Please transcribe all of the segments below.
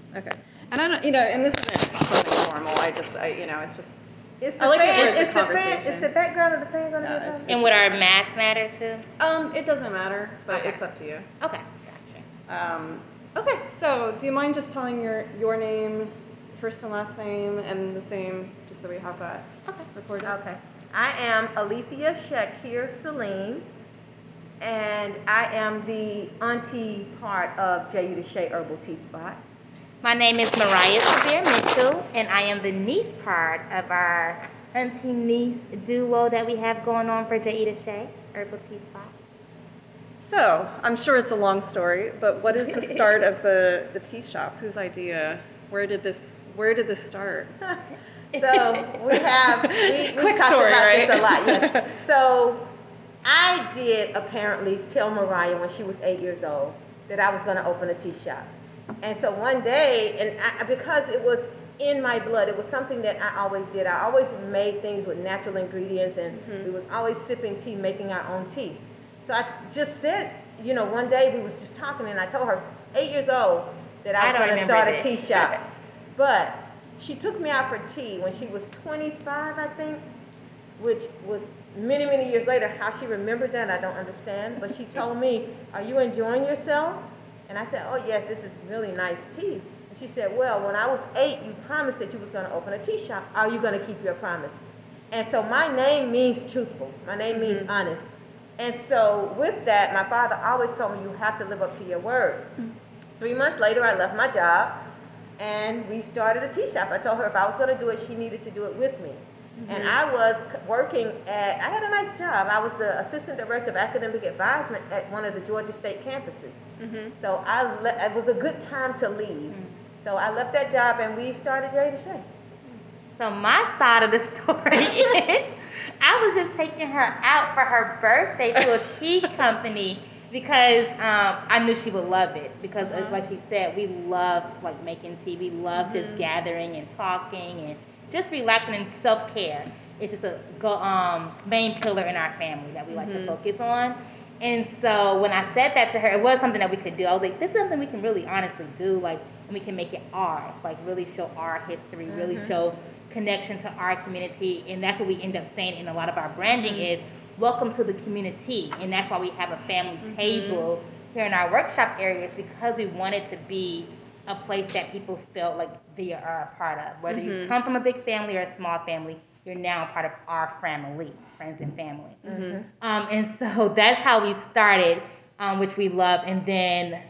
Okay. And I don't, and this isn't something formal. It's just. It's the I like fan. It's the fan. Is the background of the fan going to be a problem? And would our mask matter too? It doesn't matter, but Okay. it's up to you. Okay, gotcha. Okay. So, do you mind just telling your name, first and last name, and the same, just so we have that recorded? Okay. I am Alethea Shakir Salim, and I am the auntie part of J. Uta Shea Herbal Tea Spot. My name is Mariah Severe Mitchell, and I am the niece part of our auntie-niece duo that we have going on for J. Uta Shea Herbal Tea Spot. So, I'm sure it's a long story, but what is the start of the tea shop? Whose idea? Where did this start? So we Quick talked story, about right? this a lot. Yes. So I did apparently tell Mariah when she was 8 years old that I was going to open a tea shop. And so one day, because it was in my blood, it was something that I always did. I always made things with natural ingredients, and we was always sipping tea, making our own tea. So I just said, one day we was just talking, and I told her, 8 years old, that I was going to start a tea shop. But she took me out for tea when she was 25, I think, which was many, many years later. How she remembered that, I don't understand. But she told me, "Are you enjoying yourself?" And I said, "Oh, yes, this is really nice tea." And she said, "Well, when I was 8, you promised that you was going to open a tea shop. Are you going to keep your promise?" And so my name means truthful. My name means honest. And so with that, my father always told me, you have to live up to your word. 3 months later, I left my job, and we started a tea shop. I told her if I was going to do it, she needed to do it with me. And I was working I had a nice job. I was the assistant director of academic advisement at one of the Georgia State campuses. So it was a good time to leave. So I left that job, and we started J. Uta Shea. So my side of the story is I was just taking her out for her birthday to a tea company because I knew she would love it because like she said, we love like making tea. We love just gathering and talking and just relaxing and self-care. It's just a main pillar in our family that we like to focus on. And so when I said that to her, it was something that we could do. I was like, this is something we can really honestly do, like, and we can make it ours, like really show our history, really show connection to our community. And that's what we end up saying in a lot of our branding is, welcome to the community. And that's why we have a family table here in our workshop areas, because we want it to be a place that people felt like they are a part of. Whether you come from a big family or a small family, you're now a part of our family, friends and family. And so that's how we started, which we love. And then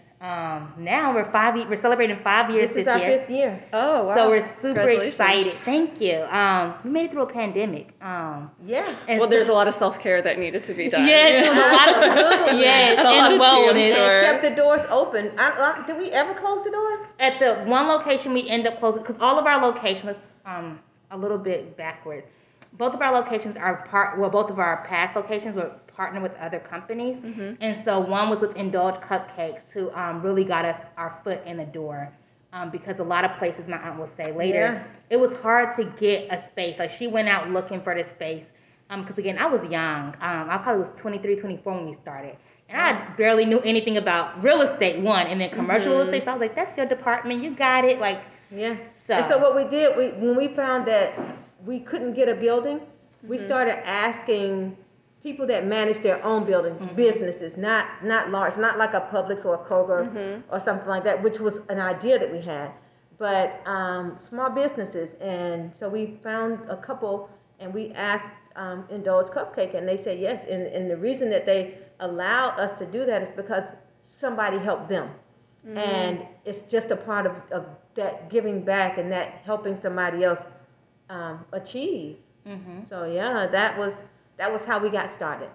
now we're celebrating 5 years This is this our year. 5th year. Oh, wow. So we're super Congratulations. excited. Thank you. We made it through a pandemic. Yeah. And Well, there's a lot of self-care that needed to be done. Yes, there was a lot of A lot of tea, I'm sure. Kept the doors open. Did we ever close the doors? At the one location, we end up closing because all of our locations. A little bit backwards. Both of our locations are both of our past locations were partnered with other companies, and so one was with Indulge Cupcakes, who really got us our foot in the door. Because a lot of places, my aunt will say later, it was hard to get a space. Like she went out looking for the space. Because again, I was young. I probably was 23, 24 when we started. And I barely knew anything about real estate, one, and then commercial real estate. So I was like, that's your department. You got it. Like, Yeah. So. And so what we did, when we found that we couldn't get a building, we started asking people that manage their own building, businesses, not large, not like a Publix or a Kroger or something like that, which was an idea that we had, but small businesses. And so we found a couple, and we asked Indulge Cupcake, and they said yes. And the reason that they allowed us to do that is because somebody helped them. And it's just a part of that giving back and that helping somebody else achieve. So yeah, that was how we got started.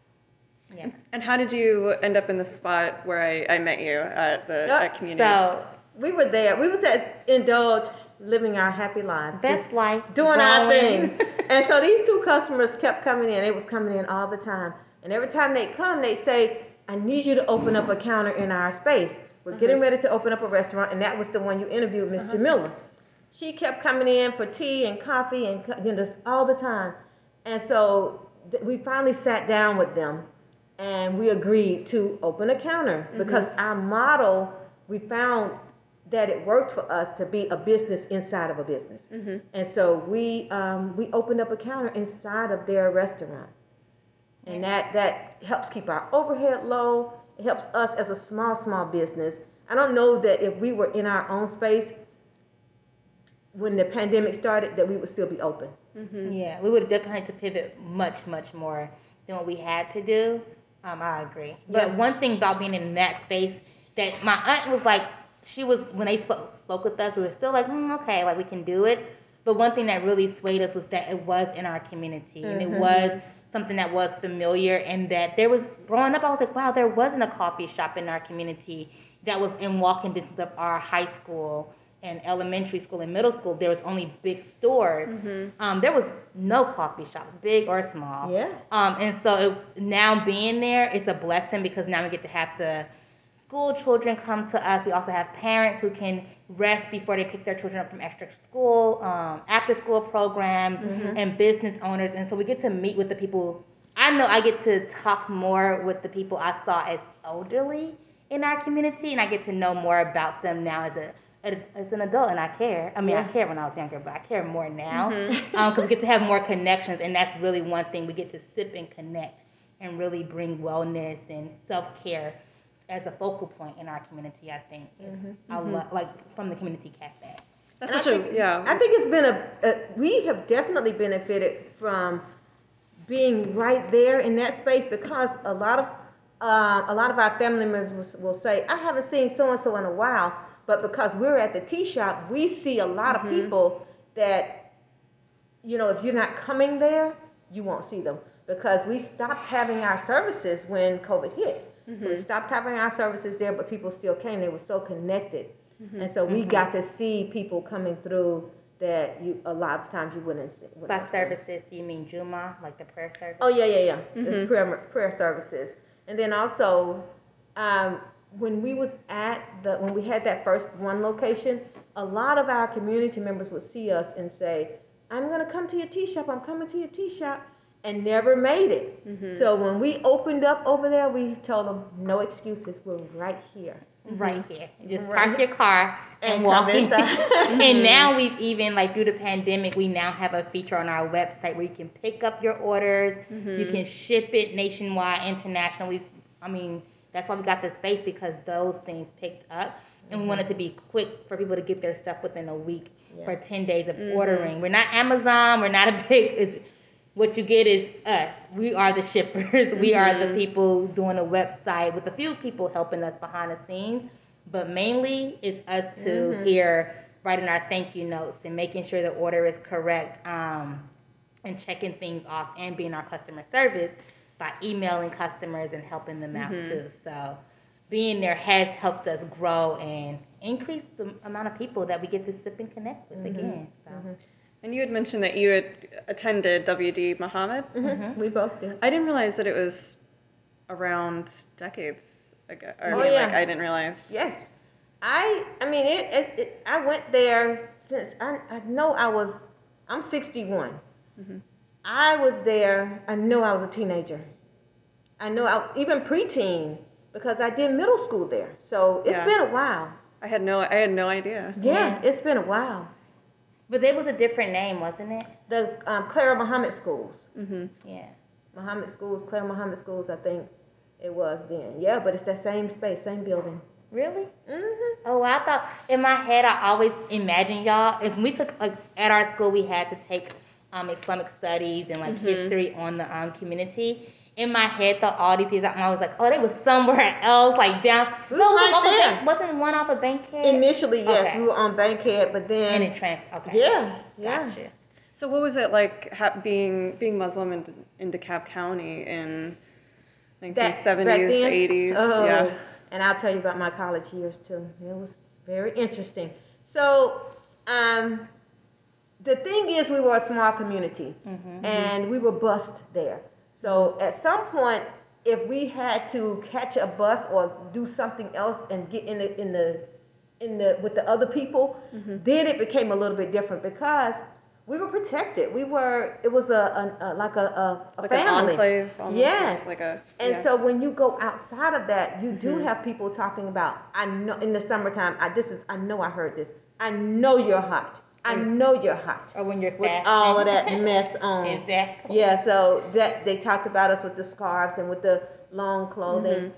yeah. And how did you end up in the spot where I met you at at community? So We were there. We was at Indulge, living our happy lives. best just life. doing our growing. thing. And so these two customers kept coming in. They was coming in all the time. And every time they come, they say, I need you to open up a counter in our space. We're getting ready to open up a restaurant. And that was the one you interviewed, Miss Jamila. She kept coming in for tea and coffee and just all the time. And so we finally sat down with them and we agreed to open a counter because our model, we found that it worked for us to be a business inside of a business. And so we opened up a counter inside of their restaurant. And that helps keep our overhead low. It helps us as a small business. I don't know that if we were in our own space when the pandemic started, that we would still be open. Yeah, we would have definitely had to pivot much more than what we had to do. I agree. But one thing about being in that space that my aunt was like, when they spoke with us, we were still like, okay, like we can do it. But one thing that really swayed us was that it was in our community and it was something that was familiar, and that there was, growing up, I was like, wow, there wasn't a coffee shop in our community that was in walking distance of our high school and elementary school and middle school. There was only big stores. There was no coffee shops, big or small. Yeah. And so now being there is a blessing, because now we get to have the school children come to us. We also have parents who can rest before they pick their children up from extra school, after school programs, and business owners. And so we get to meet with the people. I know I get to talk more with the people I saw as elderly in our community, and I get to know more about them now as an adult, and I care. I mean, I cared when I was younger, but I care more now, because we get to have more connections, and that's really one thing. We get to sip and connect and really bring wellness and self-care as a focal point in our community. I think I love, like, from the community cafe. That's such a, yeah. I think it's been we have definitely benefited from being right there in that space, because a lot of our family members will say, I haven't seen so-and-so in a while, but because we're at the tea shop, we see a lot of people that, if you're not coming there, you won't see them, because we stopped having our services when COVID hit. So we stopped having our services there, but people still came. They were so connected. And so we got to see people coming through that a lot of times you wouldn't see. By services, do you mean Juma, like the prayer service? Oh, yeah. The prayer services. And then also, when we had that first one location, a lot of our community members would see us and say, I'm going to come to your tea shop. I'm coming to your tea shop. And never made it. So when we opened up over there, we told them, no excuses. We're right here. Right here. Just park your car and walk in. And now we've even, like, through the pandemic, we now have a feature on our website where you can pick up your orders. You can ship it nationwide, international. That's why we got the space, because those things picked up. And we want it to be quick for people to get their stuff within a week for 10 days of ordering. We're not Amazon. We're not a big... What you get is us. We are the shippers. We are the people doing a website, with a few people helping us behind the scenes. But mainly it's us here writing our thank you notes and making sure the order is correct, and checking things off, and being our customer service by emailing customers and helping them out too. So being there has helped us grow and increase the amount of people that we get to sip and connect with again. So. And you had mentioned that you had attended WD Muhammad. We both did. I didn't realize that it was around decades ago. I didn't realize. Yes. I went there since I'm 61. I was there, I know I was a teenager. Even preteen, because I did middle school there. So it's been a while. I had no idea. Yeah, it's been a while. But it was a different name, wasn't it? The Clara Muhammad Schools. Yeah. Muhammad Schools, Clara Muhammad Schools, I think it was then. Yeah, but it's that same space, same building. Really? Oh, I thought, in my head, I always imagined y'all, if we took, at our school, we had to take Islamic studies and history on the community. In my head, though, all these years, I was like, oh, they was somewhere else, like down. It was right there. Wasn't one off of Bankhead? Initially, yes, Okay. we were on Bankhead, but then. And it okay. Yeah. Gotcha. So what was it like being Muslim in DeKalb County in 1970s, 80s? Oh, and I'll tell you about my college years too. It was very interesting. So, the thing is, we were a small community, and we were bused there. So at some point, if we had to catch a bus or do something else and get in the with the other people, then it became a little bit different, because we were protected. It was like a Like family. an enclave almost. Yes. It's like a, And yeah. so when you go outside of that, you do have people talking about, I know in the summertime, I know I heard this. I know you're hot. I know you're hot. Or when you're With fasting. all of that mess on. Exactly. Yeah, so that they talked about us with the scarves and with the long clothing.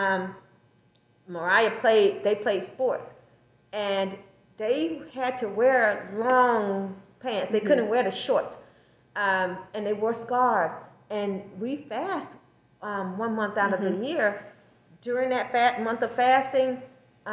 Mariah played sports, and they had to wear long pants. They couldn't wear the shorts, and they wore scarves. And we fast 1 month out of the year. During that month of fasting,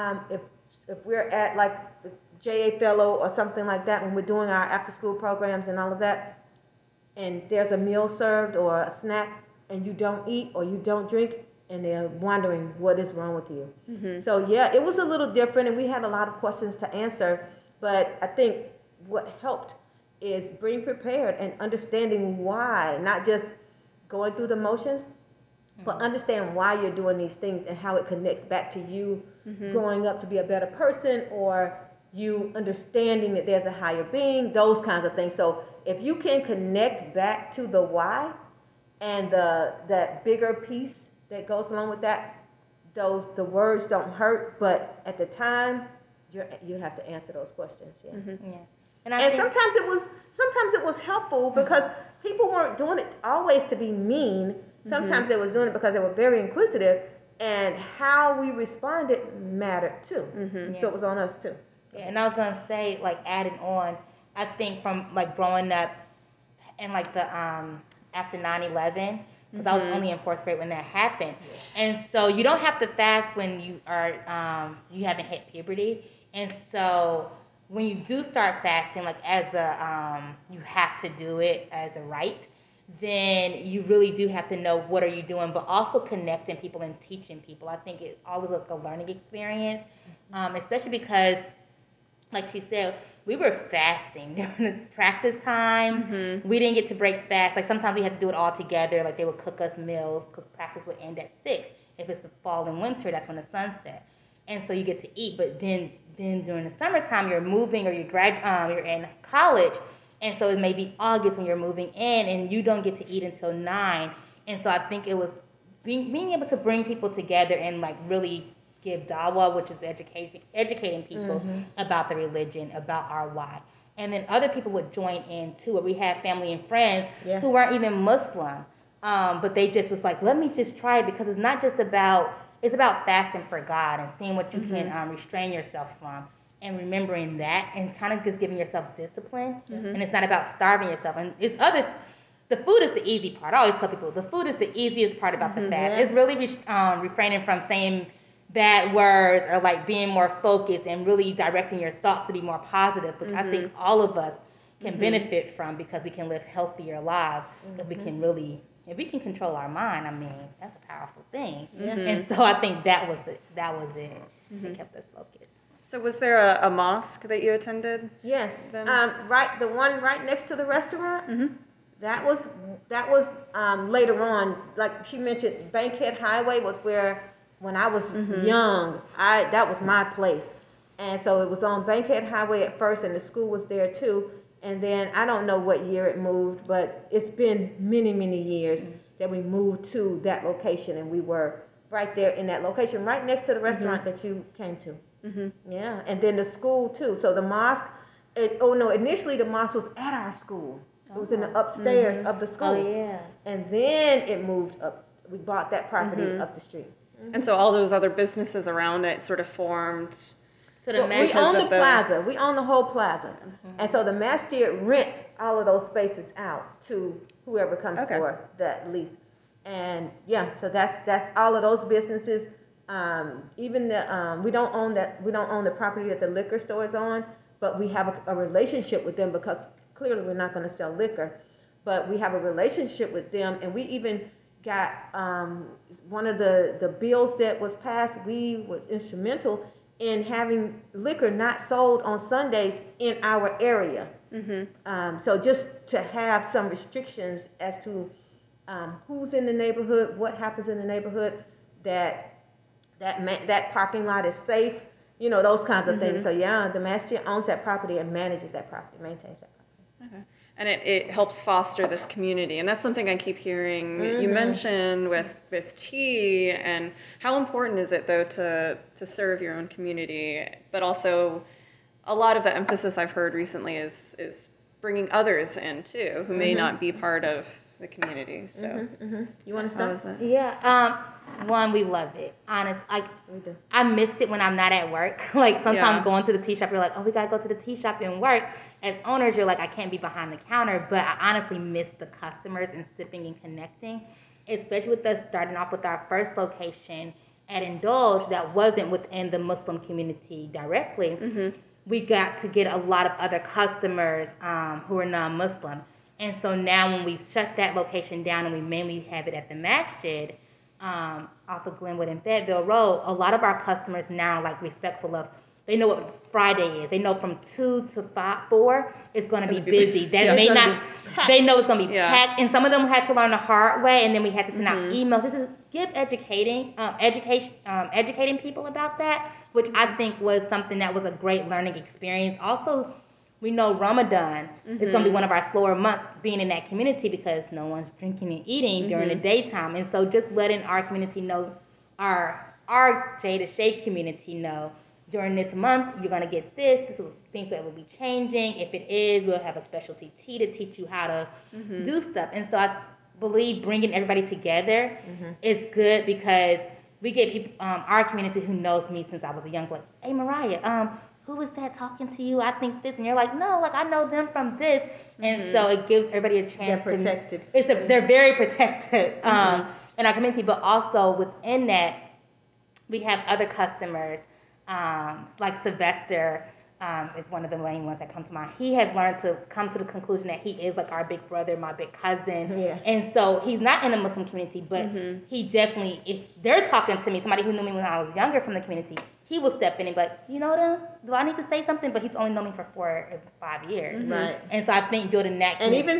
if we're at like the JA Fellow or something like that, when we're doing our after school programs and all of that, and there's a meal served or a snack, and you don't eat or you don't drink, and they're wondering what is wrong with you. So yeah, it was a little different, and we had a lot of questions to answer. But I think what helped is being prepared and understanding why, not just going through the motions, but understand why you're doing these things and how it connects back to you growing up to be a better person, or you understanding that there's a higher being, those kinds of things. So if you can connect back to the why and that bigger piece that goes along with that, the words don't hurt, but at the time you have to answer those questions. Yeah. Yeah. And sometimes it was helpful because people weren't doing it always to be mean. Sometimes they were doing it because they were very inquisitive, and how we responded mattered too. So it was on us too. Yeah, and I was gonna say, like, adding on, I think from like growing up and like the after 9/11, because I was only in 4th grade when that happened, and so you don't have to fast when you are you haven't hit puberty, and so when you do start fasting, like as a you have to do it as a right, then you really do have to know what are you doing, but also connecting people and teaching people. I think it's always like a learning experience, especially because, like she said, we were fasting during the practice times. We didn't get to break fast. Like sometimes we had to do it all together. Like they would cook us meals because practice would end at 6. If it's the fall and winter, that's when the sun set. And so you get to eat. But then during the summertime, you're moving or you're in college. And so it may be August when you're moving in and you don't get to eat until 9. And so I think it was being able to bring people together and like really give dawa, which is educating people about the religion, about our why. And then other people would join in too, where we had family and friends who weren't even Muslim, but they just was like, let me just try it, because it's not just about, it's about fasting for God and seeing what you can restrain yourself from, and remembering that, and kind of just giving yourself discipline. And it's not about starving yourself. And the food is the easy part. I always tell people the food is the easiest part about the fast. It's really refraining from saying bad words or like being more focused and really directing your thoughts to be more positive, which I think all of us can benefit from, because we can live healthier lives if we can control our mind. I mean, that's a powerful thing. And so I think that was it that kept us focused. So was there a mosque that you attended? Yes. Then? The one right next to the restaurant. That was later on. Like she mentioned, Bankhead Highway was where, when I was young, that was my place. And so it was on Bankhead Highway at first, and the school was there too. And then I don't know what year it moved, but it's been many, many years that we moved to that location, and we were right there in that location, right next to the restaurant that you came to. Yeah, and then the school too. So the mosque, initially the mosque was at our school. It was in the upstairs of the school. Oh, yeah. And then it moved up. We bought that property up the street. And so all those other businesses around it sort of formed. So We own the plaza. We own the whole plaza. And so the masjid rents all of those spaces out to whoever comes for that lease. And yeah, so that's all of those businesses. Even the we don't own the property that the liquor store is on, but we have a relationship with them, because clearly we're not going to sell liquor, but we have a relationship with them. And we even got one of the bills that was passed. We was instrumental in having liquor not sold on Sundays in our area. So just to have some restrictions as to who's in the neighborhood, what happens in the neighborhood, that parking lot is safe, those kinds of things. So yeah, the masjid owns that property and manages that property, maintains that property. Okay. And it helps foster this community. And that's something I keep hearing you mention with tea. And how important is it, though, to serve your own community? But also, a lot of the emphasis I've heard recently is bringing others in, too, who may not be part of the community. So, You want to how start? is it? Yeah. One, we love it. Honest, like We do. I miss it when I'm not at work. Like sometimes Yeah. going to the tea shop, you're like, oh, we gotta go to the tea shop and work. As owners, you're like, I can't be behind the counter, but I honestly miss the customers and sipping and connecting. Especially with us starting off with our first location at Indulge that wasn't within the Muslim community directly. We got to get a lot of other customers who are non-Muslim. And so now when we shut that location down and we mainly have it at the masjid, off of Glenwood and Fayetteville Road, a lot of our customers now like respectful of, they know what Friday is. They know from 2 to 4 it's going to be busy. That Yeah. may It's gonna not. be packed. They know it's going to be Yeah. packed, and some of them had to learn the hard way, and then we had to send out emails just to give educating people about that, which I think was something that was a great learning experience. Also, we know Ramadan is going to be one of our slower months being in that community because no one's drinking and eating during the daytime. And so just letting our community know, our Jada Shea community know, during this month, you're going to get this are things that will be changing. If it is, we'll have a specialty tea to teach you how to do stuff. And so I believe bringing everybody together is good because we get people, our community who knows me since I was a young boy. Hey, Mariah, who is that talking to you? I think this. And you're like, no, like I know them from this. And so it gives everybody a chance They're protected. They're very protected in our community. But also within that, we have other customers, like Sylvester is one of the main ones that come to mind. He has learned to come to the conclusion that he is like our big brother, my big cousin. Yeah. And so he's not in the Muslim community, but he definitely, if they're talking to me, somebody who knew me when I was younger from the community, he will step in and be like, you know them? Do I need to say something? But he's only known me for 4 or 5 years. Right. And so I think building that And community. even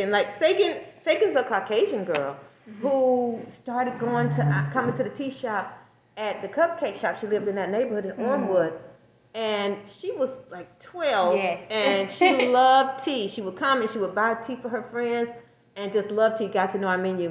Sagan's a Caucasian girl who started coming to the tea shop at the cupcake shop. She lived in that neighborhood in Ormwood. And she was like 12. Yes. And she loved tea. She would come and she would buy tea for her friends and just loved tea, got to know our menu.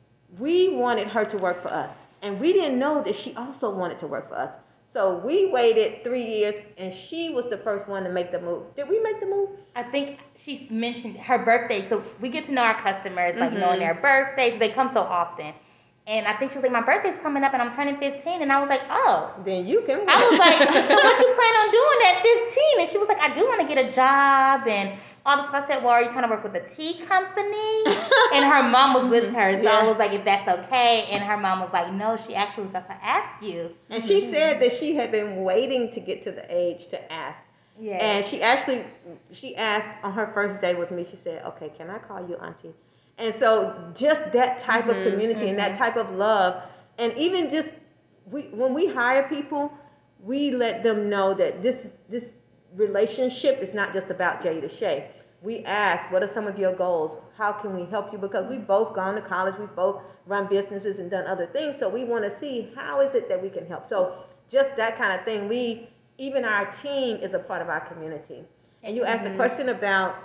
We wanted her to work for us. And we didn't know that she also wanted to work for us. So we waited 3 years, and she was the first one to make the move. Did we make the move? I think she's mentioned her birthday. So we get to know our customers, like knowing their birthdays. They come so often. And I think she was like, my birthday's coming up and I'm turning 15. And I was like, oh. Then you can. I was like, so what you plan on doing at 15? And she was like, I do want to get a job and all this stuff. I said, well, are you trying to work with a tea company? And her mom was with her. So I was like, if that's okay. And her mom was like, no, she actually was about to ask you. And she said that she had been waiting to get to the age to ask. Yeah. And she asked on her first day with me, she said, okay, can I call you auntie? And so just that type of community and that type of love, and even just when we hire people, we let them know that this relationship is not just about Jada Shea. We ask, what are some of your goals? How can we help you? Because we've both gone to college, we've both run businesses and done other things, so we want to see how is it that we can help. So just that kind of thing. Even our team is a part of our community. And you asked a question about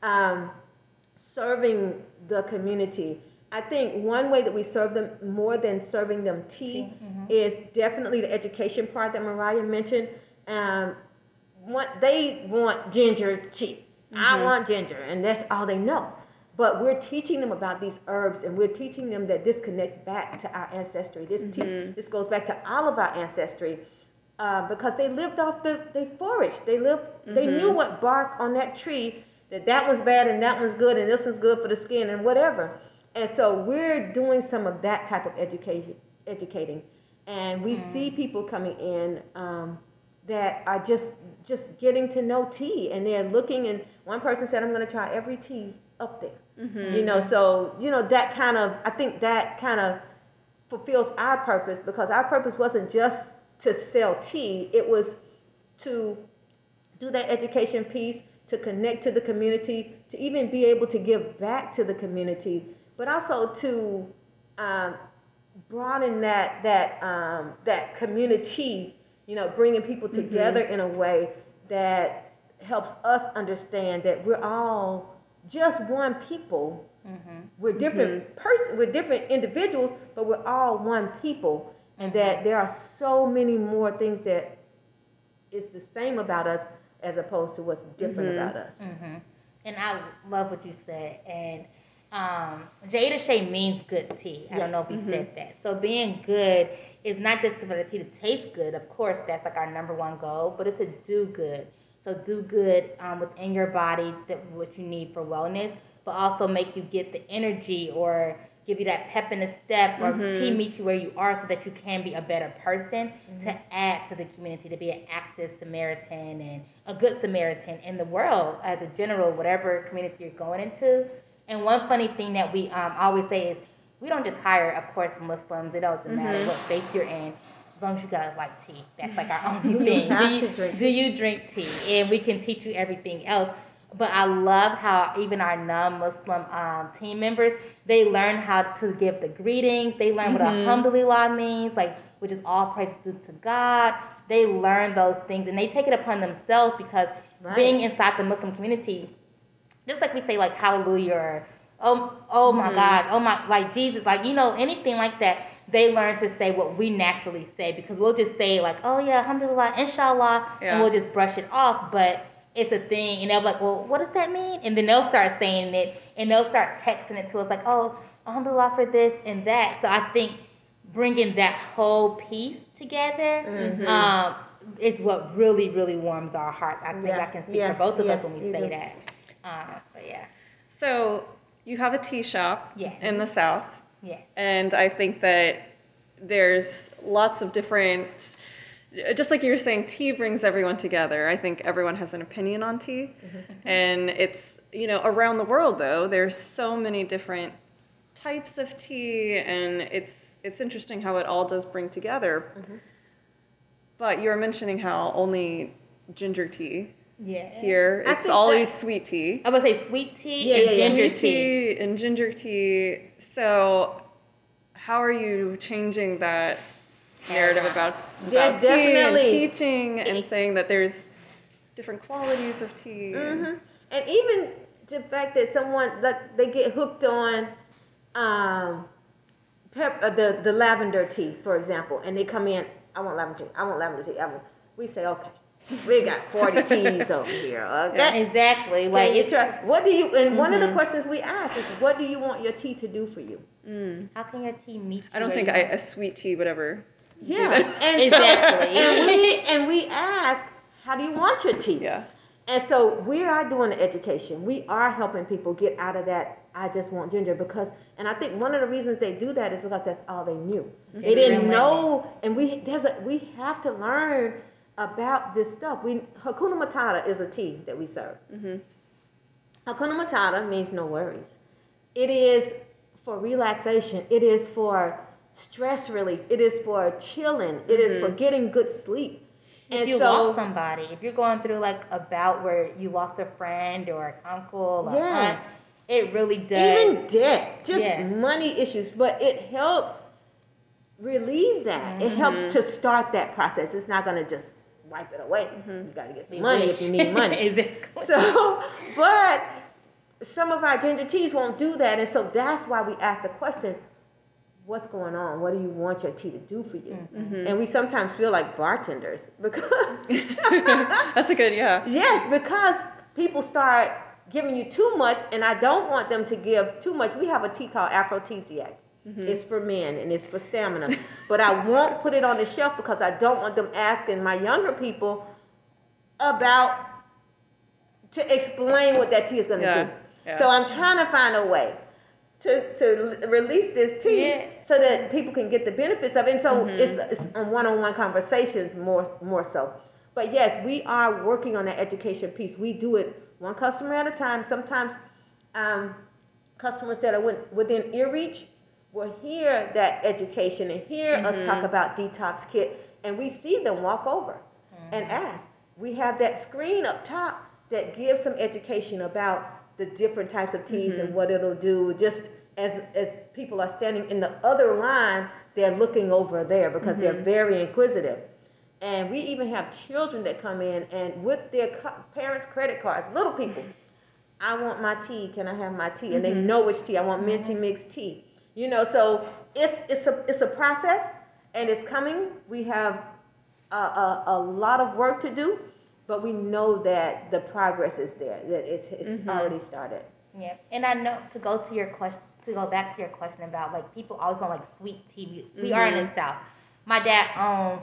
serving the community. I think one way that we serve them more than serving them tea is definitely the education part that Mariah mentioned. They want ginger tea. I want ginger, and that's all they know. But we're teaching them about these herbs, and we're teaching them that this connects back to our ancestry. This goes back to all of our ancestry. Because they lived off they foraged. They knew what bark on that tree, that was bad and that one's good and this one's good for the skin and whatever. And so we're doing some of that type of educating. And we see people coming in that are just getting to know tea, and they're looking, and one person said, I'm going to try every tea up there. So, I think that kind of fulfills our purpose, because our purpose wasn't just to sell tea, it was to do that education piece, to connect to the community, to even be able to give back to the community, but also to broaden that community, bringing people together in a way that helps us understand that we're all just one people. We're different we're different individuals, but we're all one people, and that there are so many more things that is the same about us as opposed to what's different about us. And I love what you said. And Jada Shea means good tea. I don't know if you said that. So being good is not just for the tea to taste good. Of course, that's like our number one goal, but it's to do good. So do good within your body, that what you need for wellness, but also make you get the energy or give you that pep in the step, or tea meets you where you are so that you can be a better person to add to the community, to be an active Samaritan and a good Samaritan in the world as a general, whatever community you're going into. And one funny thing that we always say is we don't just hire, of course, Muslims. It doesn't matter what faith you're in, as long as you guys like tea. That's like our only thing. Do you drink tea? And we can teach you everything else. But I love how even our non-Muslim team members, they learn how to give the greetings. They learn what alhamdulillah means, like, which is all praise due to God. They learn those things, and they take it upon themselves because being inside the Muslim community, just like we say like hallelujah or oh my God, oh my, like Jesus, like, you know, anything like that, they learn to say what we naturally say, because we'll just say like, oh yeah, alhamdulillah, inshallah, and we'll just brush it off. But it's a thing, and they'll be like, well, what does that mean? And then they'll start saying it, and they'll start texting it to us like, oh, alhamdulillah for this and that. So I think bringing that whole piece together is what really, really warms our hearts. I think I can speak for both of us when we say that. But yeah. So you have a tea shop in the South. Yes. And I think that there's lots of different, just like you were saying, tea brings everyone together. I think everyone has an opinion on tea. And it's, you know, around the world though, there's so many different types of tea, and it's interesting how it all does bring together. But you were mentioning how only ginger tea here, it's always sweet tea. I'm gonna say sweet tea and ginger tea. And ginger tea. So how are you changing that narrative about tea and teaching and saying that there's different qualities of tea? And even the fact that someone, like, they get hooked on the lavender tea, for example, and they come in, I want lavender tea, I want lavender tea. We say, okay, we got 40 teas over here. Okay? Exactly. Like, what do you? And one of the questions we ask is, what do you want your tea to do for you? How can your tea meet you? I don't think a sweet tea would ever do Yeah, that. and Exactly. and we ask, how do you want your tea? Yeah. And so we are doing the education. We are helping people get out of that, I just want ginger, because, and I think one of the reasons they do that is because that's all they knew. They didn't know, and we have to learn about this stuff. Hakuna Matata is a tea that we serve. Hakuna Matata means no worries. It is for relaxation. It is for stress relief. It is for chilling. It is for getting good sleep. If you lost somebody, if you're going through like a bout where you lost a friend or an uncle or aunt, it really does. Even debt, just money issues, but it helps relieve that. It helps to start that process. It's not going to just wipe it away. You got to get some money if you need money. Exactly. So, but some of our ginger teas won't do that, and so that's why we ask the question, what's going on? What do you want your tea to do for you? And we sometimes feel like bartenders because That's a good, yes, because people start giving you too much, and I don't want them to give too much. We have a tea called Aphrodisiac. It's for men and it's for stamina, but I won't put it on the shelf because I don't want them asking my younger people to explain what that tea is going to do. Yeah. So I'm trying to find a way to release this tea so that people can get the benefits of it. And so it's on one-on-one conversations more so. But yes, we are working on that education piece. We do it one customer at a time. Sometimes customers that are within ear reach will hear that education and hear us talk about Detox Kit, and we see them walk over and ask. We have that screen up top that gives some education about the different types of teas and what it'll do. Just as people are standing in the other line, they're looking over there because they're very inquisitive. And we even have children that come in and with their parents' credit cards, little people, I want my tea. Can I have my tea? And they know which tea. I want minty mixed tea. You know, so it's a process, and it's coming. We have a lot of work to do, but we know that the progress is there. That it's already started. Yeah, and I know to go back to your question about like people always want like sweet tea. We are in the South. My dad owns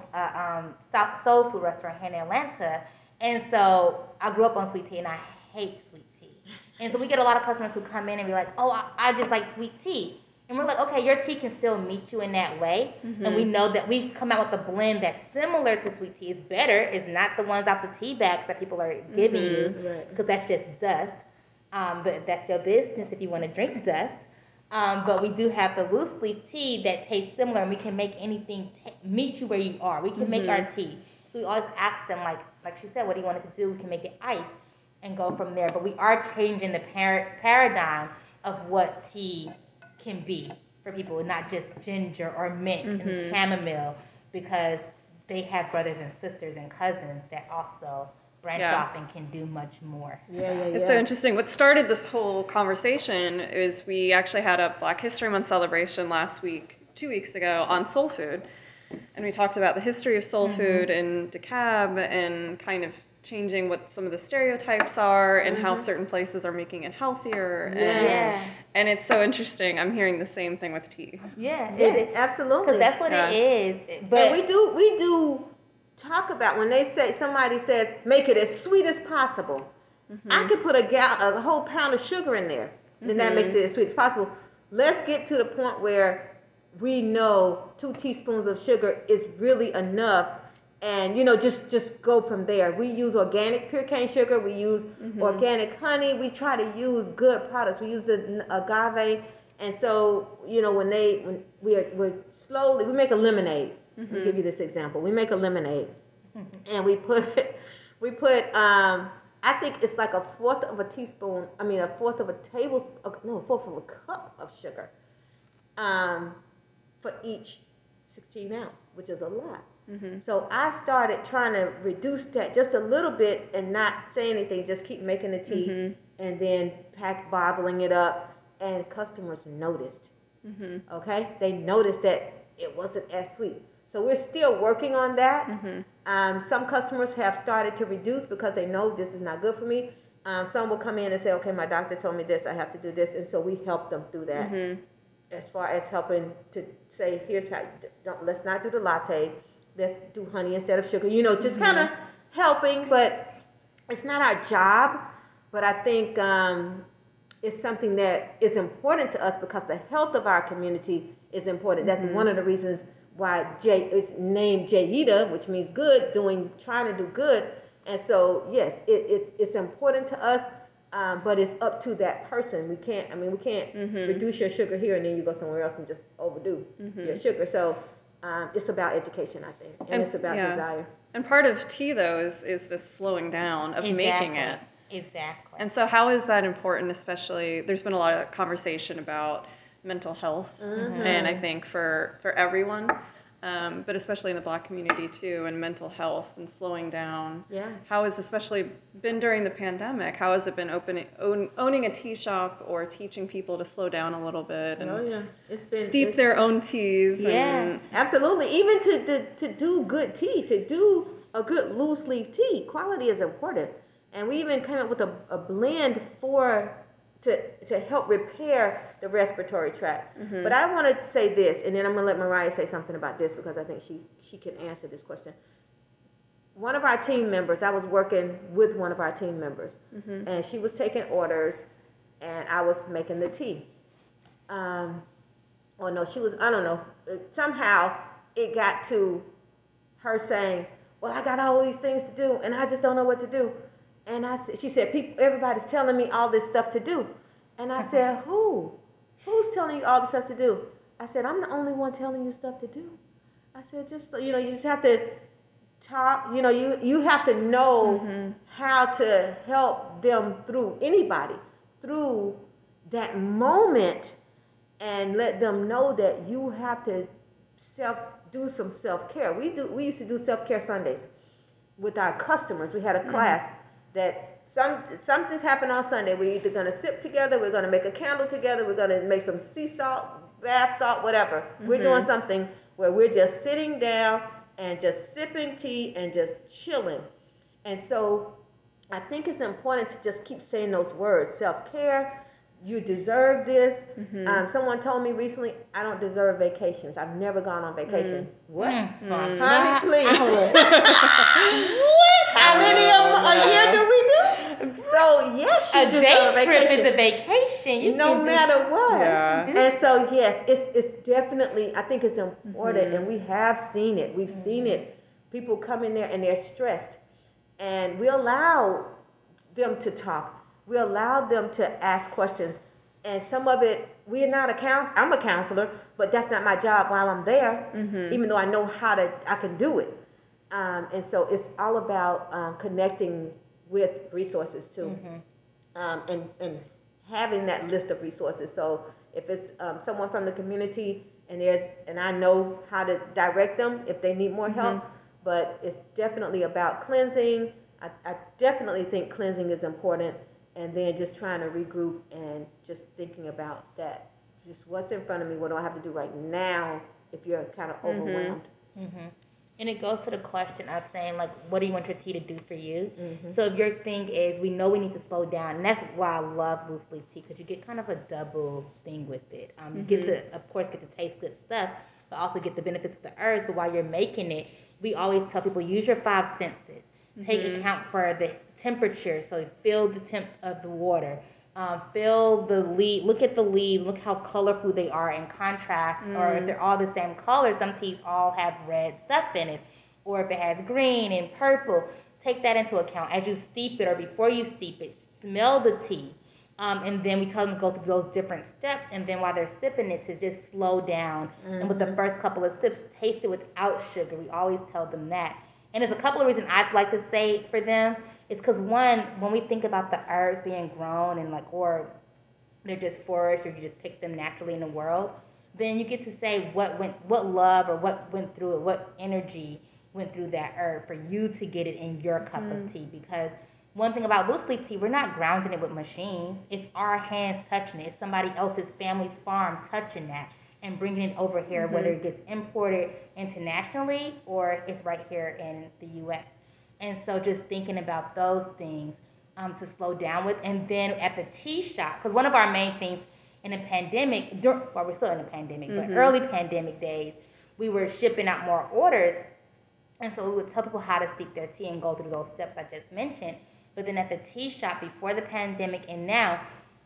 a soul food restaurant here in Atlanta, and so I grew up on sweet tea, and I hate sweet tea. And so we get a lot of customers who come in and be like, "Oh, I just like sweet tea," and we're like, "Okay, your tea can still meet you in that way." And we know that we come out with a blend that's similar to sweet tea. It's better. It's not the ones out the tea bags that people are giving you, because that's just dust. But that's your business if you want to drink dust. But we do have the loose leaf tea that tastes similar, and we can make anything meet you where you are. We can make our tea. So we always ask them, like she said, what do you want it to do? We can make it iced and go from there. But we are changing the paradigm of what tea can be for people, not just ginger or mint and chamomile, because they have brothers and sisters and cousins that also branch off and can do much more. It's so interesting. What started this whole conversation is we actually had a Black History Month celebration 2 weeks ago on soul food. And we talked about the history of soul food in DeKalb and kind of changing what some of the stereotypes are and how certain places are making it healthier. And it's so interesting. I'm hearing the same thing with tea. Absolutely. Because that's what it is. But and we do talk about when somebody says make it as sweet as possible. I could put a whole pound of sugar in there, then that makes it as sweet as possible. Let's get to the point where we know 2 teaspoons of sugar is really enough, and just go from there. We use organic pure cane sugar. We use organic honey. We try to use good products. We use the agave, and so when we make a lemonade. Let me give you this example. We make a lemonade, and we put I think it's like a fourth of a cup of sugar, for each 16 ounce, which is a lot. So I started trying to reduce that just a little bit and not say anything, just keep making the tea and then bottling it up, and customers noticed. Okay, they noticed that it wasn't as sweet. So we're still working on that. Some customers have started to reduce because they know this is not good for me. Some will come in and say, okay, my doctor told me this, I have to do this. And so we help them through that. As far as helping to say, here's how, let's not do the latte. Let's do honey instead of sugar. Just kind of helping, but it's not our job. But I think it's something that is important to us because the health of our community is important. That's one of the reasons why it's named Jayita, which means good, trying to do good. And so, yes, it's important to us, but it's up to that person. We can't reduce your sugar here and then you go somewhere else and just overdo your sugar. So it's about education, I think, and it's about desire. And part of tea, though, is this slowing down of making it. Exactly. And so how is that important, especially, there's been a lot of conversation about mental health, and I think for everyone, but especially in the Black community too, and mental health and slowing down. How has, especially been during the pandemic, how has it been owning a tea shop or teaching people to slow down a little bit and steep their own teas? Absolutely. Even to do good tea, to do a good loose leaf tea, quality is important. And we even came up with a blend to help repair the respiratory tract. But I want to say this, and then I'm going to let Mariah say something about this because I think she can answer this question. One of our team members, I was working with one of our team members, and she was taking orders, and I was making the tea. I don't know. Somehow it got to her saying, well, I got all these things to do, and I just don't know what to do. And she said, everybody's telling me all this stuff to do. And I said, who's telling you all this stuff to do? I said, I'm the only one telling you stuff to do. I said, you just have to talk, you have to know how to help them through that moment, and let them know that you have to do some self-care. We used to do self-care Sundays with our customers. We had a class that something's happened on Sunday. We're either going to sip together, we're going to make a candle together, we're going to make some sea salt, bath salt, whatever. We're doing something where we're just sitting down and just sipping tea and just chilling. And so I think it's important to just keep saying those words, self-care. You deserve this. Someone told me recently, I don't deserve vacations. I've never gone on vacation. What? Honey, please. How many of them a year do we do? So, yes, you deserve day vacation. trip is a vacation. No matter what. Yeah. And so, yes, it's definitely, I think it's important, and we have seen it. We've seen it. People come in there and they're stressed, and we allow them to talk. We allow them to ask questions, and some of it, we're not I'm a counselor, but that's not my job while I'm there, even though I know I can do it. And so it's all about connecting with resources too, and having that list of resources. So if it's someone from the community and I know how to direct them if they need more help, but it's definitely about cleansing. I definitely think cleansing is important. And then just trying to regroup and just thinking about that. Just what's in front of me, what do I have to do right now if you're kind of overwhelmed. And it goes to the question of saying, like, what do you want your tea to do for you? So if your thing is, we know we need to slow down, and that's why I love loose leaf tea, because you get kind of a double thing with it. You get of course, get to taste good stuff, but also get the benefits of the herbs. But while you're making it, we always tell people, use your 5 senses. Take account for the temperature, so feel the temp of the water. Feel the leaf. Look at the leaves. Look how colorful they are in contrast, or if they're all the same color. Some teas all have red stuff in it, or if it has green and purple. Take that into account as you steep it, or before you steep it. Smell the tea, and then we tell them to go through those different steps. And then while they're sipping it, to just slow down. And with the first couple of sips, taste it without sugar. We always tell them that. And there's a couple of reasons I'd like to say for them. It's because, one, when we think about the herbs being grown and or they're just foraged, or you just pick them naturally in the world, then you get to say what love or what went through it, what energy went through that herb for you to get it in your cup of tea. Because one thing about loose leaf tea, we're not grounding it with machines. It's our hands touching it. It's somebody else's family's farm touching that and bringing it over here, whether it gets imported internationally or it's right here in the U.S. And so just thinking about those things to slow down with. And then at the tea shop, because one of our main things in the pandemic, we're still in the pandemic, but early pandemic days, we were shipping out more orders. And so we would tell people how to steep their tea and go through those steps I just mentioned. But then at the tea shop before the pandemic and now,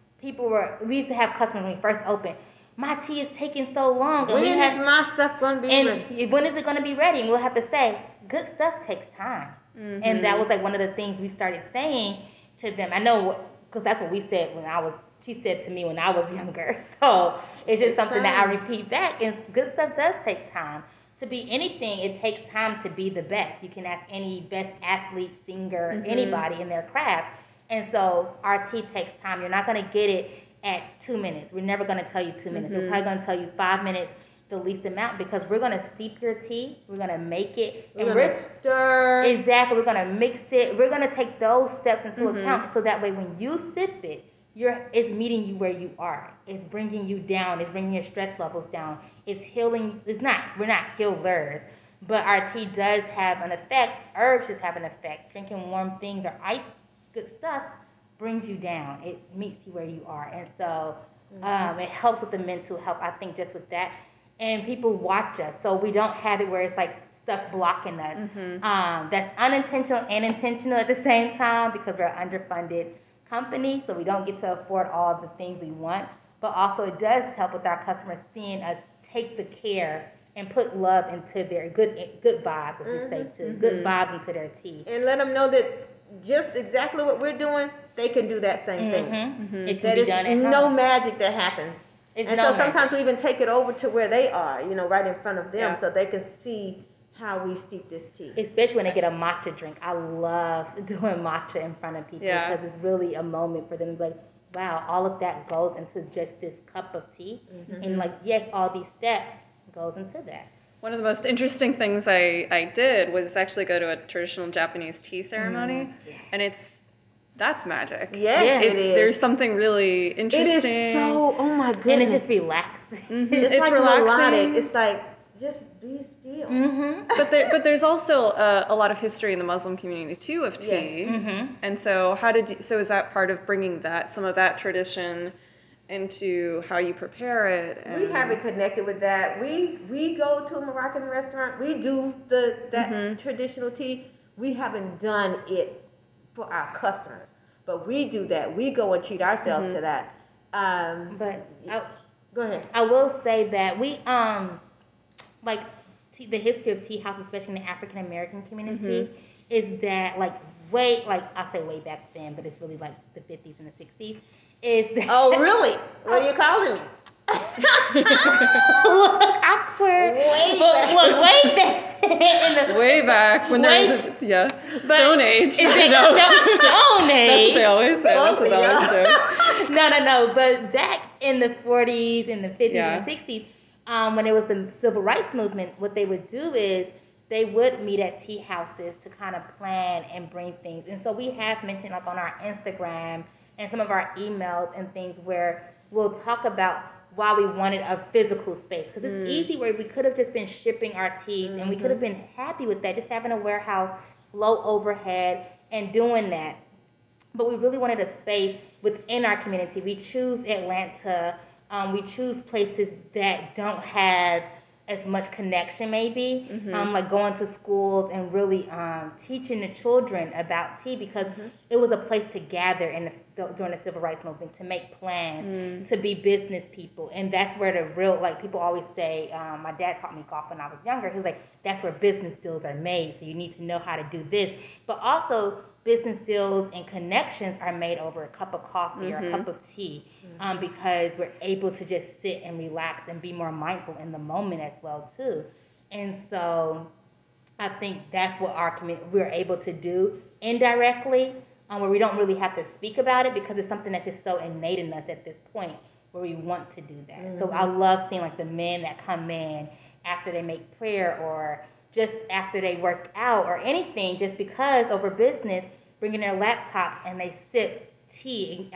we used to have customers when we first opened, my tea is taking so long. When is my stuff going to be ready? When is it going to be ready? And we'll have to say, good stuff takes time. And that was like one of the things we started saying to them. I know, because that's what we said she said to me when I was younger. So it's just something that I repeat back. And good stuff does take time. To be anything, it takes time to be the best. You can ask any best athlete, singer, anybody in their craft. And so our tea takes time. You're not going to get it at 2 minutes. We're never going to tell you 2 minutes. We're probably going to tell you 5 minutes, the least amount, because we're going to steep your tea. We're going to make it. We're going to stir. Exactly. We're going to mix it. We're going to take those steps into account, so that way when you sip it, it's meeting you where you are. It's bringing you down. It's bringing your stress levels down. It's healing. We're not healers, but our tea does have an effect. Herbs just have an effect. Drinking warm things or ice, good stuff, brings you down. It meets you where you are. And so it helps with the mental health, I think, just with that. And people watch us, so we don't have it where it's like stuff blocking us. That's unintentional and intentional at the same time, because we're an underfunded company, so we don't get to afford all the things we want. But also it does help with our customers seeing us take the care and put love into their good vibes, as we say too, good vibes into their tea. And let them know that just exactly what we're doing, they can do that same thing. It can be done at home. No magic that happens. Sometimes we even take it over to where they are, right in front of them, so they can see how we steep this tea. Especially when they get a matcha drink. I love doing matcha in front of people because it's really a moment for them to be like, wow, all of that goes into just this cup of tea. And yes, all these steps goes into that. One of the most interesting things I did was actually go to a traditional Japanese tea ceremony, and that's magic. Yes, it is. There's something really interesting. It is so, oh my goodness. And it's just relaxing. It's like relaxing. melodic. It's like, just be still. But there's also a lot of history in the Muslim community too of tea. Yes. And so so is that part of bringing some of that tradition into how you prepare it? And We haven't connected with that. We go to a Moroccan restaurant. We do that traditional tea. We haven't done it for our customers, but we do that. We go and treat ourselves to that. Go ahead. I will say that we like the history of tea houses, especially in the African American community, is that I'll say way back then, but it's really like the 50s and the 60s. Is that Oh, really? What are you calling me? look awkward? Way back in the way back when there was Stone Age. Stone Age. That's what they always say. That's what they always joke. No. But back in the 40s and the 50s and the 60s, when it was the civil rights movement, what they would do is they would meet at tea houses to kind of plan and bring things. And so we have mentioned like on our Instagram and some of our emails and things where we'll talk about why we wanted a physical space. Because it's easy where we could have just been shipping our teas and we could have been happy with that, just having a warehouse, low overhead, and doing that. But we really wanted a space within our community. We choose Atlanta. We choose places that don't have as much connection maybe, like going to schools and really teaching the children about tea, because it was a place to gather during the civil rights movement, to make plans, to be business people. And that's where the real, like people always say, my dad taught me golf when I was younger. He was like, that's where business deals are made. So you need to know how to do this. But also business deals and connections are made over a cup of coffee or a cup of tea, because we're able to just sit and relax and be more mindful in the moment as well too. And so I think that's what our community, we're able to do indirectly, where we don't really have to speak about it, because it's something that's just so innate in us at this point where we want to do that. So I love seeing like the men that come in after they make prayer or just after they work out or anything, just because over business, bringing their laptops and they sip tea.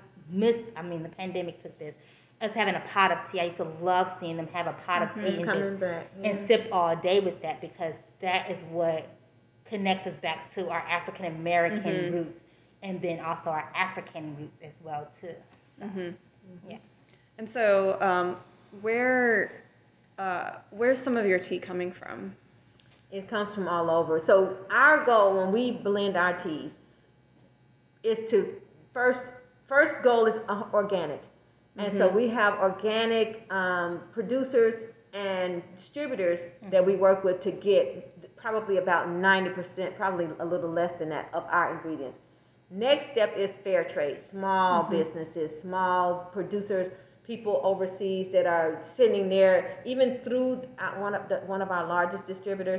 The pandemic took this. Us having a pot of tea. I used to love seeing them have a pot of tea and sip all day with that, because that is what connects us back to our African American roots, and then also our African roots as well too. So, yeah. And so, where's some of your tea coming from? It comes from all over. So our goal when we blend our teas is to first goal is organic. And so we have organic producers and distributors that we work with to get probably about 90%, probably a little less than that, of our ingredients. Next step is fair trade, small businesses, small producers, people overseas that are sending there, even through one of our largest distributors.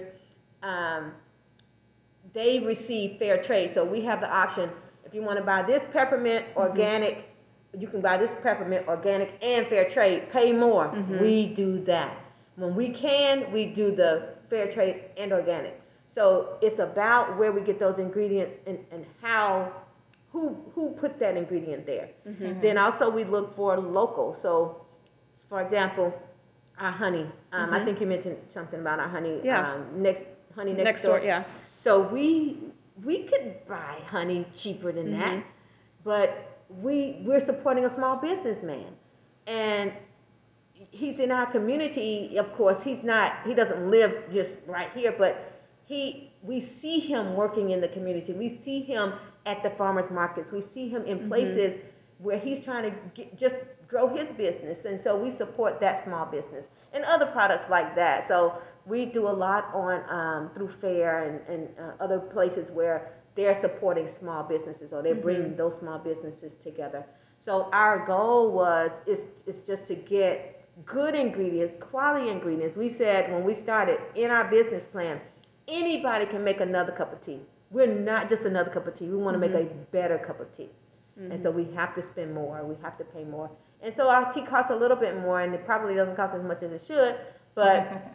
They receive fair trade. So we have the option, if you want to buy this peppermint organic, you can buy this peppermint organic and fair trade, pay more. We do that. When we can, we do the fair trade and organic. So it's about where we get those ingredients and how, who put that ingredient there. Then also we look for local. So for example, our honey. I think you mentioned something about our honey. Next door. Yeah. So we could buy honey cheaper than that, but we're supporting a small businessman, and he's in our community. Of course, he doesn't live just right here, but we see him working in the community. We see him at the farmers markets. We see him in places where he's trying to just grow his business, and so we support that small business and other products like that. So we do a lot on through FAIR and other places where they're supporting small businesses, or they're bringing those small businesses together. So our goal is just to get good ingredients, quality ingredients. We said when we started in our business plan, anybody can make another cup of tea. We're not just another cup of tea. We want to make a better cup of tea. And so we have to spend more. We have to pay more. And so our tea costs a little bit more, and it probably doesn't cost as much as it should, but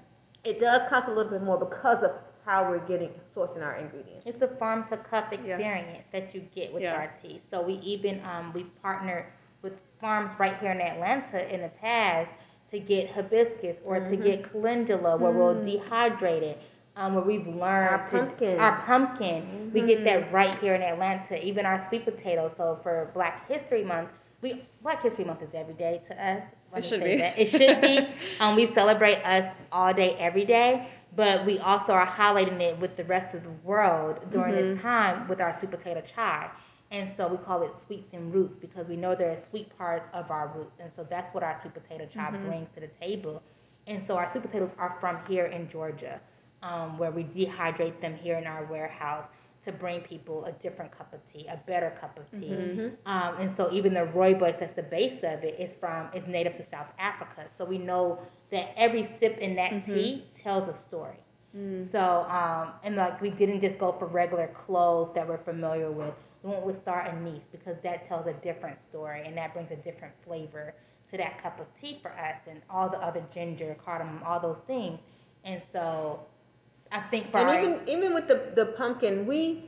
It does cost a little bit more because of how we're sourcing our ingredients. It's a farm to cup experience that you get with our tea. So we even we partnered with farms right here in Atlanta in the past to get hibiscus or to get calendula, where we'll dehydrate it. Where we've learned our pumpkin, we get that right here in Atlanta. Even our sweet potatoes. So for Black History Month, Black History Month is every day to us. It should be. It should be. We celebrate us all day, every day. But we also are highlighting it with the rest of the world during this time with our sweet potato chai. And so we call it sweets and roots because we know there are sweet parts of our roots. And so that's what our sweet potato chai brings to the table. And so our sweet potatoes are from here in Georgia, where we dehydrate them here in our warehouse to bring people a different cup of tea, a better cup of tea. And so even the rooibos, that's the base of it, is native to South Africa. So we know that every sip in that tea tells a story. So, and like we didn't just go for regular cloves that we're familiar with. We went with star anise because that tells a different story and that brings a different flavor to that cup of tea for us, and all the other ginger, cardamom, all those things. And so I think even with the pumpkin, we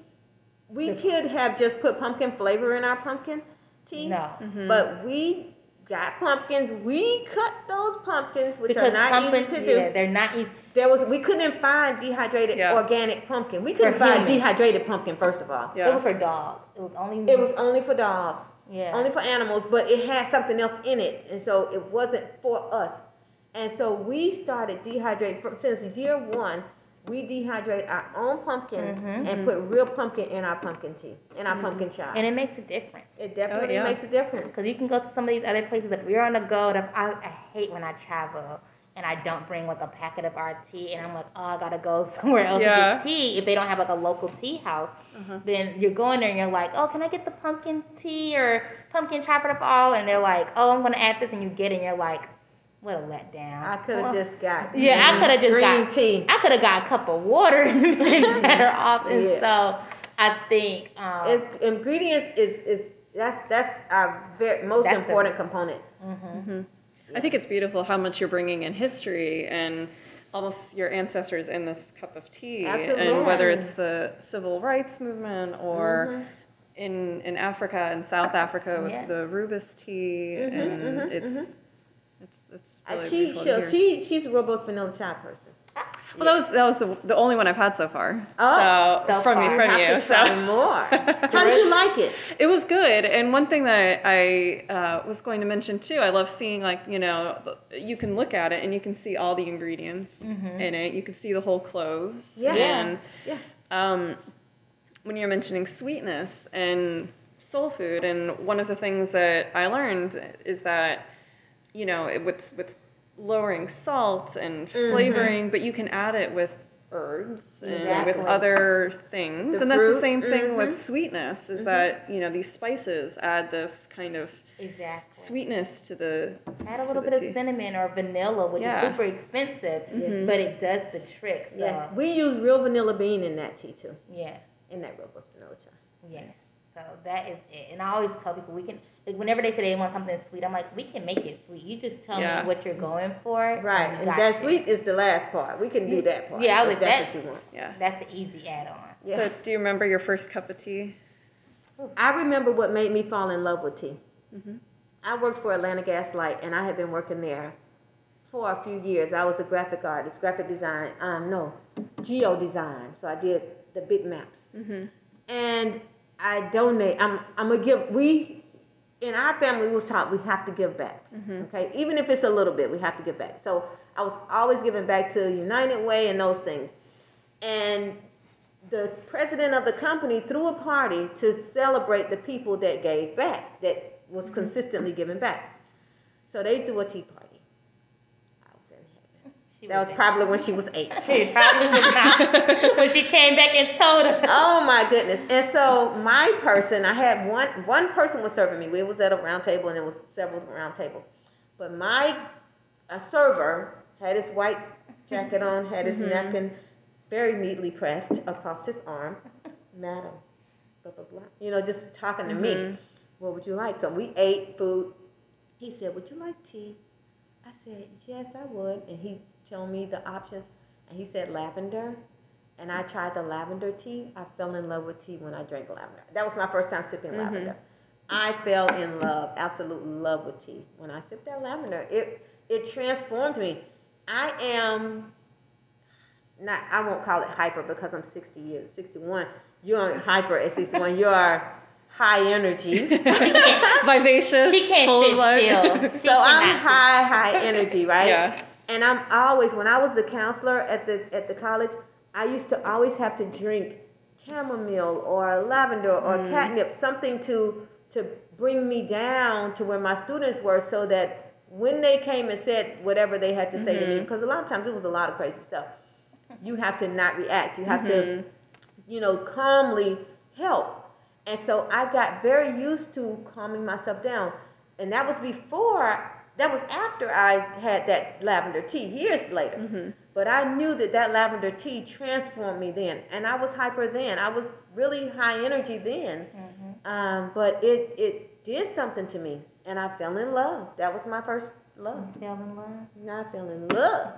could have just put pumpkin flavor in our pumpkin tea. No. But we got pumpkins. We cut those pumpkins, which are not easy to do. Yeah, they're not easy. We couldn't find dehydrated organic pumpkin. We couldn't find dehydrated pumpkin, first of all. Yeah. It was for dogs. It was only for dogs. Yeah. Only for animals, but it had something else in it, and so it wasn't for us. And so we started dehydrating since year one. We dehydrate our own pumpkin and put real pumpkin in our pumpkin tea, in our pumpkin chai. And it makes a difference. It definitely makes a difference. Because you can go to some of these other places. If we're on the go, I hate when I travel and I don't bring like a packet of our tea and I'm like, oh, I got to go somewhere else to get tea. If they don't have like a local tea house, then you're going there and you're like, oh, can I get the pumpkin tea or pumpkin chai for the fall? And they're like, oh, I'm going to add this, and you get it and you're like, what a letdown. I could have just got I could have just green tea. I could have got a cup of water and been better off. And so I think ingredients that's our most important component. I think it's beautiful how much you're bringing in history and almost your ancestors in this cup of tea. Absolutely. And whether it's the civil rights movement or in Africa and South Africa with the rooibos tea, and it's really beautiful to hear. She's a rooibos vanilla chai person. Well, that was the only one I've had so far. Oh, so from you. So more. How did you like it? It was good. And one thing that I was going to mention too, I love seeing, like, you can look at it and you can see all the ingredients in it. You can see the whole cloves. Yeah. And when you're mentioning sweetness and soul food, and one of the things that I learned is that, with lowering salt and flavoring, but you can add it with herbs and with other things. And that's the same thing with sweetness, is that, these spices add this kind of sweetness to the Add a little bit of cinnamon or vanilla, which is super expensive, but it does the trick. So. Yes, we use real vanilla bean in that tea too. Yeah. In that rooibos vanilla chai. Yes. So that is it. And I always tell people, we can, like, whenever they say they want something sweet, I'm like, we can make it sweet. You just tell me what you're going for. Right. And that sweet is the last part. We can do that part. Yeah, I was like, that's what you want. That's the easy add-on. Yeah. So do you remember your first cup of tea? I remember what made me fall in love with tea. I worked for Atlanta Gas Light, and I had been working there for a few years. I was a graphic artist, graphic design, geo design. So I did the big maps. And I donate. I'm gonna give. We in our family was taught we have to give back. Okay, even if it's a little bit, we have to give back. So I was always giving back to United Way and those things. And the president of the company threw a party to celebrate the people that gave back, that was consistently giving back. So they threw a tea party. That was probably when she was 8. She probably was not. When she came back and told us. Oh my goodness. And so my person, I had one person was serving me. We was at a round table and there was several round tables. But my server had his white jacket on, had his napkin very neatly pressed across his arm. Madam, blah, blah, blah. Just talking to me. What would you like? So we ate food. He said, would you like tea? I said, yes, I would. And he told me the options. and he said lavender. And I tried the lavender tea. I fell in love with tea when I drank lavender. That was my first time sipping lavender. I fell in love, absolute love with tea. When I sipped that lavender, it transformed me. I am not, I won't call it hyper because I'm 61. You aren't hyper at 61. You are high energy. Vivacious. She can't full sit of life. still. So I'm high energy, right? Yeah. And I'm always, when I was the counselor at the college, I used to always have to drink chamomile or lavender or catnip, something to bring me down to where my students were, so that when they came and said whatever they had to say to me, because a lot of times it was a lot of crazy stuff, you have to not react. You have to, calmly help. And so I got very used to calming myself down. And that was after I had that lavender tea, years later. But I knew that lavender tea transformed me then. And I was hyper then. I was really high energy then. But it did something to me. And I fell in love. That was my first love. You fell in love? I fell in love.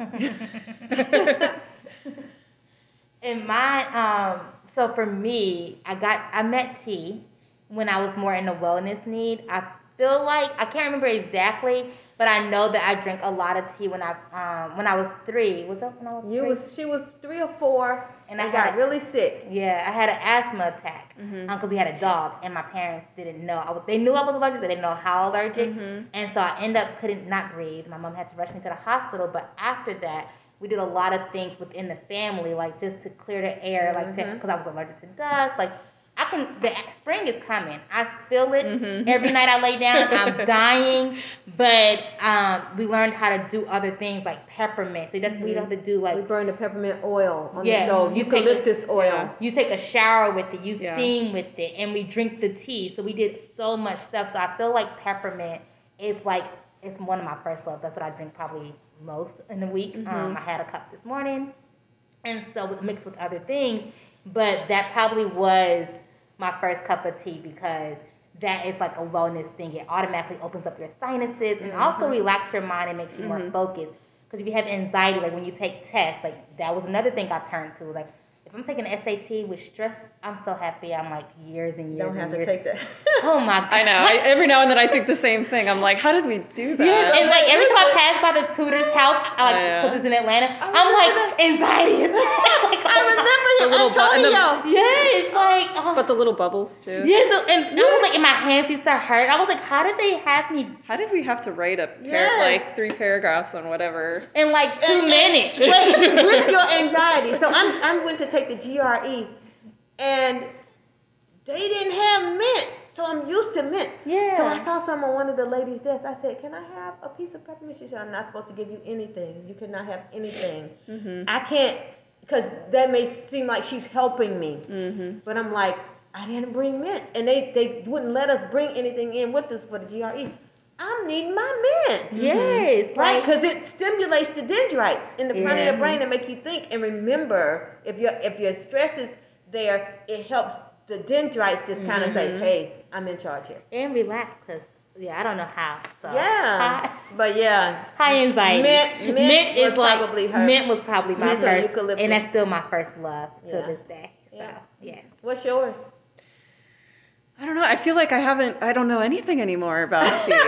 And mine, so for me, I met tea when I was more in a wellness need. I feel like, I can't remember exactly, but I know that I drank a lot of tea when I was 3. Was that when I was 3? She was 3 or 4, and I got really sick. Yeah, I had an asthma attack because we had a dog, and my parents didn't know. They knew I was allergic, but they didn't know how allergic, and so I ended up could not breathe. My mom had to rush me to the hospital, but after that, we did a lot of things within the family, like just to clear the air, like because I was allergic to dust, like. The spring is coming. I feel it. Every night I lay down, I'm dying. But we learned how to do other things like peppermint. So we don't have to do like... We burn the peppermint oil on the stove. Eucalyptus oil. You take a shower with it. You steam with it. And we drink the tea. So we did so much stuff. So I feel like peppermint is like... It's one of my first loves. That's what I drink probably most in the week. I had a cup this morning. And so mixed with other things. But that probably was... my first cup of tea, because that is like a wellness thing. It automatically opens up your sinuses and also relax your mind and makes you more focused. Because if you have anxiety, like when you take tests, like that was another thing I turned to. Like if I'm taking an SAT with stress, I'm so happy. I'm like years and years. Don't have and years. to take that. Oh my God. I know. Every now and then I think the same thing. I'm like, how did we do that? Yes, and like every time I pass by the tutor's house, because it's in Atlanta, I'm like anxiety. I remember you. Yes, like But the little bubbles too. Yes, and it was like in my hands used to hurt. I was like, how did they have me? How did we have to write like 3 paragraphs on whatever? In like 2 minutes. With your anxiety. So I went to take the GRE, and they didn't have mints. So I'm used to mints. Yeah. So I saw some on one of the ladies' desks. I said, can I have a piece of peppermint? She said, I'm not supposed to give you anything. You cannot have anything. I can't, because that may seem like she's helping me. But I'm like, I didn't bring mints. And they wouldn't let us bring anything in with us for the GRE. I'm needing my mints. Yes. Right, because it stimulates the dendrites in the front of your brain and make you think and remember. If your stress is there, it helps the dendrites just kind of say, hey, I'm in charge here. And relax, because, I don't know how. So But high anxiety. Mint is probably her. Mint was probably my Mint or first, eucalyptus. and that's still my first love to this day. So, yes. What's yours? I don't know. I feel like I don't know anything anymore about tea.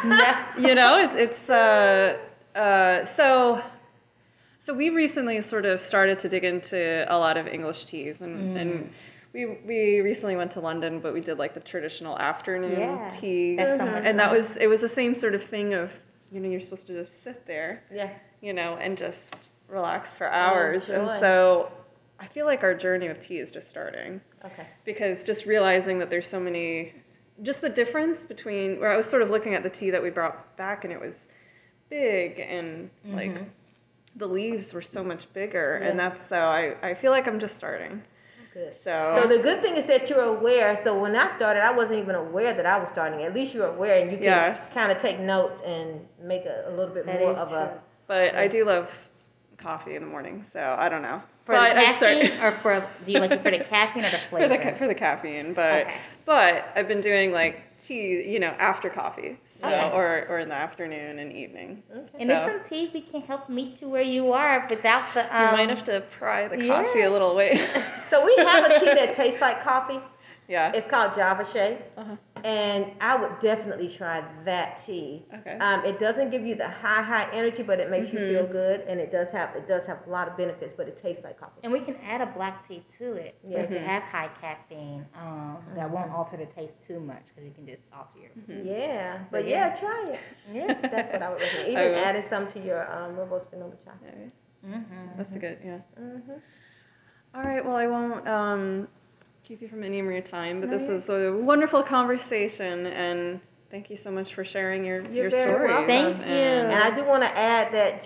So we recently sort of started to dig into a lot of English teas, and we recently went to London, but we did like the traditional afternoon tea, and it was the same sort of thing of, you're supposed to just sit there, and just relax for hours, and so I feel like our journey with tea is just starting. Okay. Because just realizing that there's so many, just the difference between, where I was sort of looking at the tea that we brought back, and it was big, and like the leaves were so much bigger, and that's, so I feel like I'm just starting. Good. So the good thing is that you're aware. So when I started, I wasn't even aware that I was starting. At least you're aware, and you can kind of take notes and make a little bit more of a. But I do love coffee in the morning, so I don't know. For the But I've caffeine, or do you like it for the caffeine or the for flavor? the caffeine, but Okay. but I've been doing like tea, after coffee, so Okay. or in the afternoon and evening. And So there's some teas we can help meet you where you are without the. you might have to pry the coffee a little way. So we have a tea that tastes like coffee. Yeah. It's called Java Shea, Uh-huh. and I would definitely try that tea. Okay. It doesn't give you the high energy, but it makes you feel good, and it does have a lot of benefits, but it tastes like coffee. And we can add a black tea to it Yeah. to have high caffeine. That won't alter the taste too much because you can just alter your. Yeah, but But yeah. try it. Yeah. That's what I would recommend. I Even will. adding some to your rooibos spinola chai. That's a good, yeah. All right, well, I won't keep you from any more time, but this is a wonderful conversation, and thank you so much for sharing your You're very stories. welcome. Thank you. And I do want to add that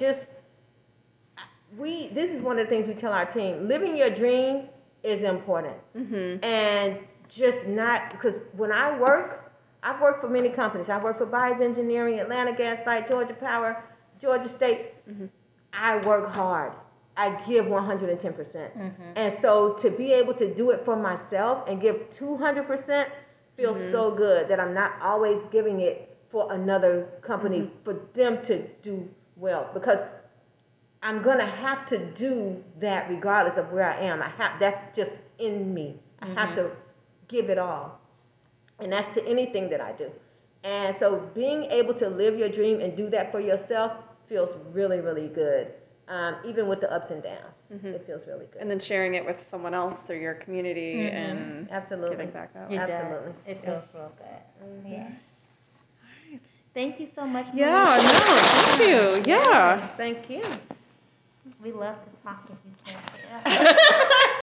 this is one of the things we tell our team. Living your dream is important. And just not, because when I've worked for many companies. I've worked for Byers Engineering, Atlanta Gas Light, Georgia Power, Georgia State. I work hard. I give 110%. And so to be able to do it for myself and give 200% feels so good that I'm not always giving it for another company for them to do well, because I'm gonna have to do that regardless of where I am. That's just in me. I have to give it all, and that's to anything that I do. And so being able to live your dream and do that for yourself feels really, really good. Even with the ups and downs, it feels really good. And then sharing it with someone else or your community and Absolutely. giving back that It way. Absolutely. does. It feels real good. Yes. Thank you so much. Yeah, Maria. no, thank you. Yeah. Thank you. We love to talk if you can't.